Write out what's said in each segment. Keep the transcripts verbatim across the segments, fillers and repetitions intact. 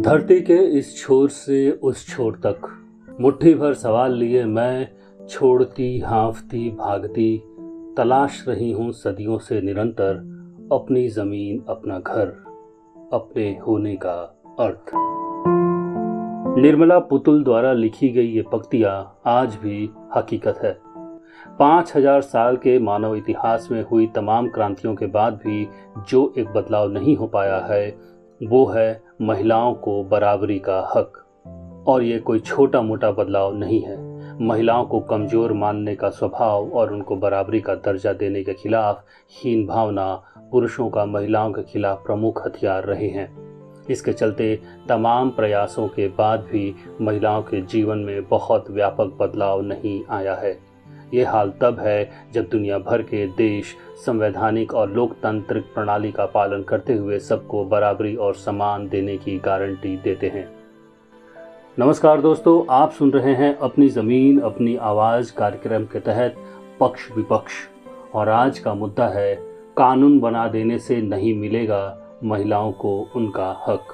धरती के इस छोर से उस छोर तक मुट्ठी भर सवाल लिए मैं छोड़ती हाँफती भागती तलाश रही हूँ सदियों से निरंतर अपनी जमीन, अपना घर, अपने होने का अर्थ। निर्मला पुतुल द्वारा लिखी गई ये पंक्तियां आज भी हकीकत है। पाँच हजार साल के मानव इतिहास में हुई तमाम क्रांतियों के बाद भी जो एक बदलाव नहीं हो पाया है वो है महिलाओं को बराबरी का हक। और ये कोई छोटा मोटा बदलाव नहीं है। महिलाओं को कमजोर मानने का स्वभाव और उनको बराबरी का दर्जा देने के खिलाफ हीन भावना पुरुषों का महिलाओं के खिलाफ प्रमुख हथियार रहे हैं। इसके चलते तमाम प्रयासों के बाद भी महिलाओं के जीवन में बहुत व्यापक बदलाव नहीं आया है। ये हाल तब है जब दुनिया भर के देश संवैधानिक और लोकतांत्रिक प्रणाली का पालन करते हुए सबको बराबरी और सम्मान देने की गारंटी देते हैं। नमस्कार दोस्तों, आप सुन रहे हैं अपनी ज़मीन अपनी आवाज़ कार्यक्रम के तहत पक्ष विपक्ष, और आज का मुद्दा है कानून बना देने से नहीं मिलेगा महिलाओं को उनका हक।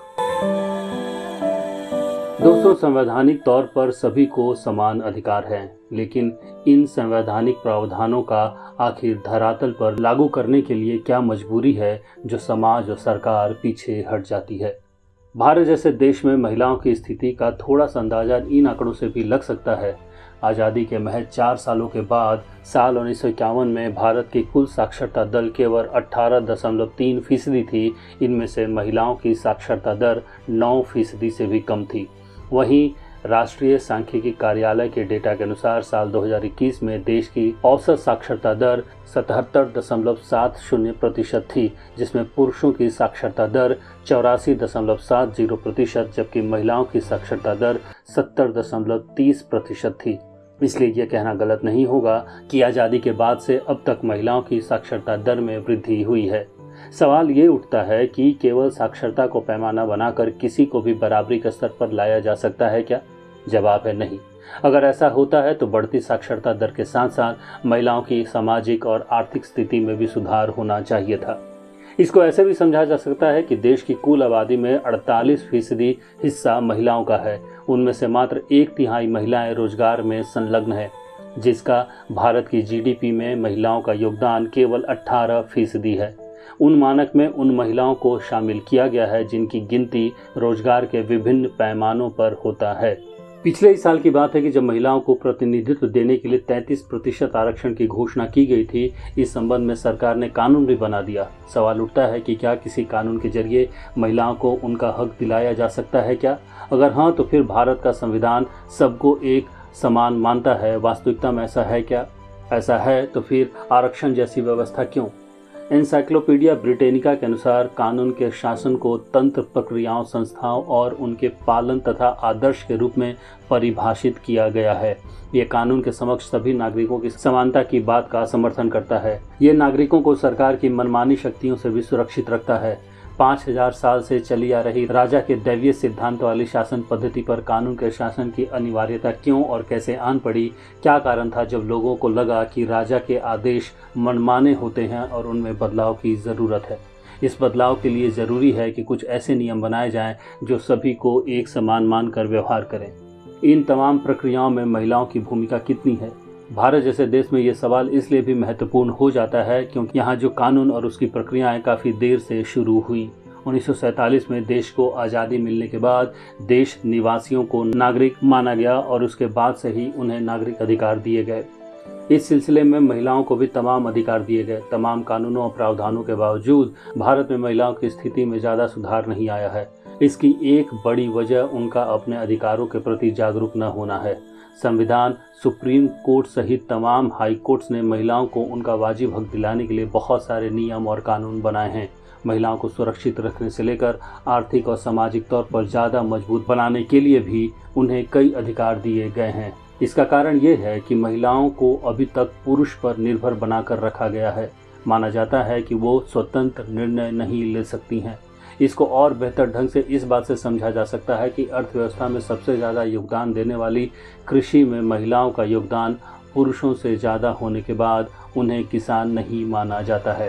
दोस्तों, संवैधानिक तौर पर सभी को समान अधिकार हैं, लेकिन इन संवैधानिक प्रावधानों का आखिर धरातल पर लागू करने के लिए क्या मजबूरी है जो समाज और सरकार पीछे हट जाती है। भारत जैसे देश में महिलाओं की स्थिति का थोड़ा सा अंदाजा इन आंकड़ों से भी लग सकता है। आज़ादी के महज चार सालों के बाद साल उन्नीस सौ इक्यावन में भारत की कुल साक्षरता दर केवल अठारह दशमलव तीन फीसदी थी। इनमें से महिलाओं की साक्षरता दर नौ फीसदी से भी कम थी। वहीं राष्ट्रीय सांख्यिकी कार्यालय के डेटा के अनुसार साल दो हज़ार इक्कीस में देश की औसत साक्षरता दर सतहत्तर दशमलव सात शून्य प्रतिशत थी, जिसमें पुरुषों की साक्षरता दर चौरासी दशमलव सात जीरो प्रतिशत जबकि महिलाओं की साक्षरता दर सत्तर दशमलव तीस प्रतिशत थी। इसलिए यह कहना गलत नहीं होगा कि आज़ादी के बाद से अब तक महिलाओं की साक्षरता दर में वृद्धि हुई है। सवाल ये उठता है कि केवल साक्षरता को पैमाना बनाकर किसी को भी बराबरी के स्तर पर लाया जा सकता है क्या? जवाब है नहीं। अगर ऐसा होता है तो बढ़ती साक्षरता दर के साथ साथ महिलाओं की सामाजिक और आर्थिक स्थिति में भी सुधार होना चाहिए था। इसको ऐसे भी समझा जा सकता है कि देश की कुल आबादी में अड़तालीस फीसदी हिस्सा महिलाओं का है। उनमें से मात्र एक तिहाई महिलाएं रोजगार में संलग्न है, जिसका भारत की जीडीपी में महिलाओं का योगदान केवल अठारह फीसदी है। उन मानक में उन महिलाओं को शामिल किया गया है जिनकी गिनती रोजगार के विभिन्न पैमानों पर होता है। पिछले ही साल की बात है कि जब महिलाओं को प्रतिनिधित्व देने के लिए तैंतीस प्रतिशत आरक्षण की घोषणा की गई थी, इस संबंध में सरकार ने कानून भी बना दिया। सवाल उठता है कि क्या किसी कानून के जरिए महिलाओं को उनका हक दिलाया जा सकता है क्या? अगर हाँ, तो फिर भारत का संविधान सबको एक समान मानता है। वास्तविकता में ऐसा है क्या? ऐसा है तो फिर आरक्षण जैसी व्यवस्था क्यों? एनसाइक्लोपीडिया ब्रिटेनिका के अनुसार कानून के शासन को तंत्र, प्रक्रियाओं, संस्थाओं और उनके पालन तथा आदर्श के रूप में परिभाषित किया गया है। ये कानून के समक्ष सभी नागरिकों की समानता की बात का समर्थन करता है। ये नागरिकों को सरकार की मनमानी शक्तियों से भी सुरक्षित रखता है। पाँच हजार साल से चली आ रही राजा के दैवीय सिद्धांत वाली शासन पद्धति पर कानून के शासन की अनिवार्यता क्यों और कैसे आन पड़ी? क्या कारण था जब लोगों को लगा कि राजा के आदेश मनमाने होते हैं और उनमें बदलाव की ज़रूरत है? इस बदलाव के लिए ज़रूरी है कि कुछ ऐसे नियम बनाए जाएं जो सभी को एक समान मानकर व्यवहार करें। इन तमाम प्रक्रियाओं में महिलाओं की भूमिका कितनी है? भारत जैसे देश में ये सवाल इसलिए भी महत्वपूर्ण हो जाता है क्योंकि यहाँ जो कानून और उसकी प्रक्रियाएं काफ़ी देर से शुरू हुई। उन्नीस सौ सैंतालीस में देश को आज़ादी मिलने के बाद देश निवासियों को नागरिक माना गया और उसके बाद से ही उन्हें नागरिक अधिकार दिए गए। इस सिलसिले में महिलाओं को भी तमाम अधिकार दिए गए। तमाम कानूनों और प्रावधानों के बावजूद भारत में महिलाओं की स्थिति में ज़्यादा सुधार नहीं आया है। इसकी एक बड़ी वजह उनका अपने अधिकारों के प्रति जागरूक न होना है। संविधान, सुप्रीम कोर्ट सहित तमाम हाई कोर्ट्स ने महिलाओं को उनका वाजिब हक दिलाने के लिए बहुत सारे नियम और कानून बनाए हैं। महिलाओं को सुरक्षित रखने से लेकर आर्थिक और सामाजिक तौर पर ज़्यादा मजबूत बनाने के लिए भी उन्हें कई अधिकार दिए गए हैं। इसका कारण ये है कि महिलाओं को अभी तक पुरुष पर निर्भर बनाकर रखा गया है। माना जाता है कि वो स्वतंत्र निर्णय नहीं ले सकती हैं। इसको और बेहतर ढंग से इस बात से समझा जा सकता है कि अर्थव्यवस्था में सबसे ज़्यादा योगदान देने वाली कृषि में महिलाओं का योगदान पुरुषों से ज़्यादा होने के बाद उन्हें किसान नहीं माना जाता है।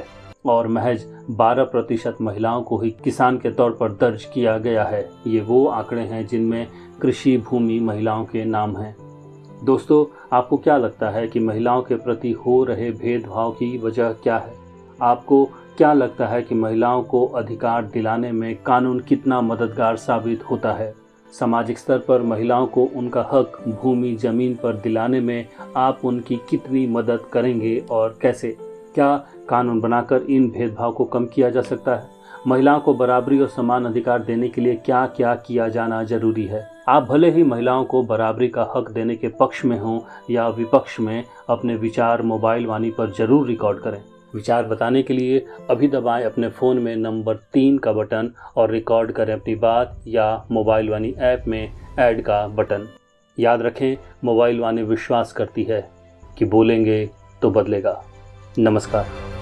और महज बारह प्रतिशत महिलाओं को ही किसान के तौर पर दर्ज किया गया है। ये वो आंकड़े हैं जिनमें कृषि भूमि महिलाओं के नाम हैं। दोस्तों, आपको क्या लगता है कि महिलाओं के प्रति हो रहे भेदभाव की वजह क्या है? आपको क्या लगता है कि महिलाओं को अधिकार दिलाने में कानून कितना मददगार साबित होता है? सामाजिक स्तर पर महिलाओं को उनका हक भूमि जमीन पर दिलाने में आप उनकी कितनी मदद करेंगे और कैसे? क्या कानून बनाकर इन भेदभाव को कम किया जा सकता है? महिलाओं को बराबरी और समान अधिकार देने के लिए क्या क्या किया जाना जरूरी है? आप भले ही महिलाओं को बराबरी का हक देने के पक्ष में हों या विपक्ष में, अपने विचार मोबाइल वाणी पर जरूर रिकॉर्ड करें। विचार बताने के लिए अभी दबाएं अपने फ़ोन में नंबर तीन का बटन और रिकॉर्ड करें अपनी बात, या मोबाइल वाणी ऐप में ऐड का बटन। याद रखें, मोबाइल वाणी विश्वास करती है कि बोलेंगे तो बदलेगा। नमस्कार।